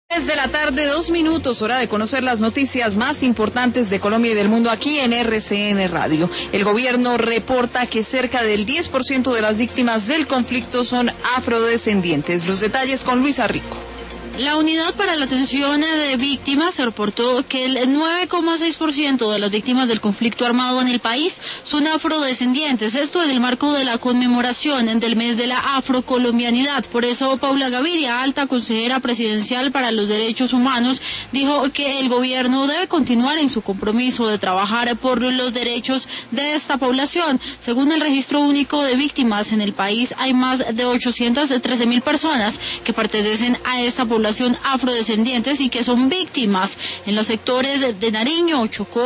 Desde la tarde, 2 minutos, hora de conocer las noticias más importantes de Colombia y del mundo aquí en RCN Radio. El gobierno reporta que cerca del 10% de las víctimas del conflicto son afrodescendientes. Los detalles con Luisa Rico. La Unidad para la Atención de Víctimas reportó que el 9,6% de las víctimas del conflicto armado en el país son afrodescendientes. Esto en el marco de la conmemoración del mes de la afrocolombianidad. Por eso, Paula Gaviria, alta consejera presidencial para los derechos humanos, dijo que el gobierno debe continuar en su compromiso de trabajar por los derechos de esta población. Según el registro único de víctimas en el país, hay más de 813.000 personas que pertenecen a esta población afrodescendientes y que son víctimas en los sectores de Nariño, Chocó,